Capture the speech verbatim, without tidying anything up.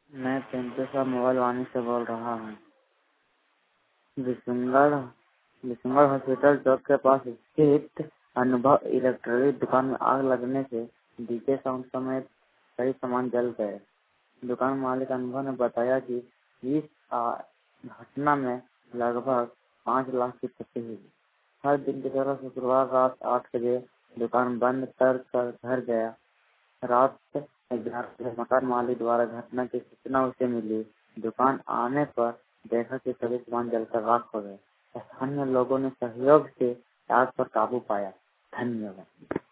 मैं पिंटू साहब मोबाइल वाणी से बोल रहा हूँ। विशुनगढ़ विशुनगढ़ हॉस्पिटल चौक के पास स्थित अनुभव इलेक्ट्रॉनिक दुकान में आग लगने से डीजे साउंड समेत कई सामान जल गए। दुकान मालिक अनुभव ने बताया कि इस घटना में लगभग पाँच लाख की क्षति हुई। हर दिन की तरह शुक्रवार रात आठ बजे दुकान बंद कर कर घर गया। रात ग्यारह बजे मकान मालिक द्वारा घटना की सूचना उसे मिली। दुकान आने पर देखा कि सभी सामान जलकर राख हो गए। स्थानीय लोगों ने सहयोग से आग पर काबू पाया। धन्यवाद।